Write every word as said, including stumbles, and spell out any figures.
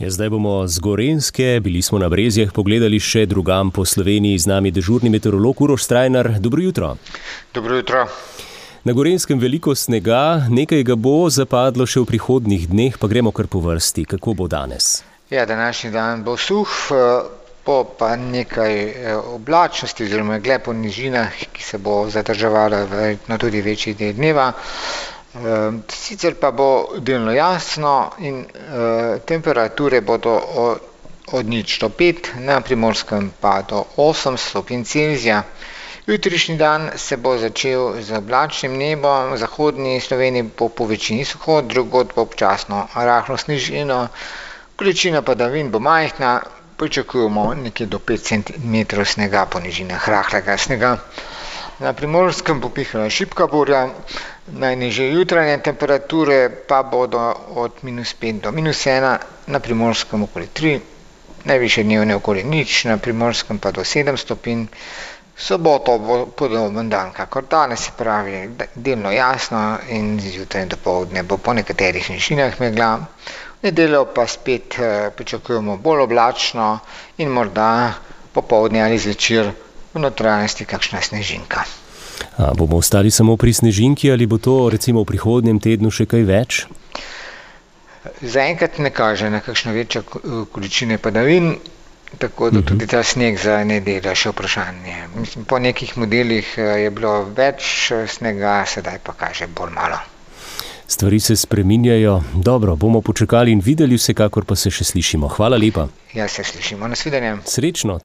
Ja, zdaj bomo z Gorenjske, bili smo na Brezjah, pogledali še drugam po Sloveniji. Z nami dežurni meteorolog Uroš Strajnar. Dobro jutro. Dobro jutro. Na Gorenjskem veliko snega, nekaj ga bo zapadlo še v prihodnjih dneh, pa gremo kar po vrsti. Kako bo danes? Ja, današnji dan bo suh, bo pa nekaj oblačnosti oziroma megle po nižinah, ki se bo zadrževala verjetno tudi večji del dneva. Sicer pa bo delno jasno in uh, temperature bodo od, od nič do pet, na Primorskem pa do osem stopinj Celzija. Jutrišnji dan se bo začel z oblačnim nebom, v zahodni Sloveniji bo po večini suho, drugod bo občasno rahlo snežino, količina padavin bo majhna, pričakujemo nekje do pet centimetrov snega po nižinah, rahlega snega. Na Primorskem bo pihala šibka burja, najnižje jutranje temperature pa bodo od minus pet do minus ena, na Primorskem okoli tri, najvišje dnevne okoli nič, na Primorskem pa do sedem stopinj. Soboto bo podoben dan kakor danes, se pravi delno jasno in zjutraj dopoldne bo po nekaterih nižinah megla. V nedeljo pa spet eh, pričakujemo bolj oblačno in morda popoldne ali zvečer v notranjosti kakšna snežinka. A bomo ostali samo pri snežinki ali bo to recimo v prihodnjem tednu še kaj več? Zaenkrat ne kaže na kakšno večjo količine padavin, tako da tudi ta sneg za nedeljo še vprašanje. Mislim, po nekih modelih je bilo več snega, sedaj pa kaže bolj malo. Stvari se spreminjajo. Dobro, bomo počakali in videli, vsekakor pa se še slišimo. Hvala lepa. Ja, se slišimo. Nasvidenje. Srečno.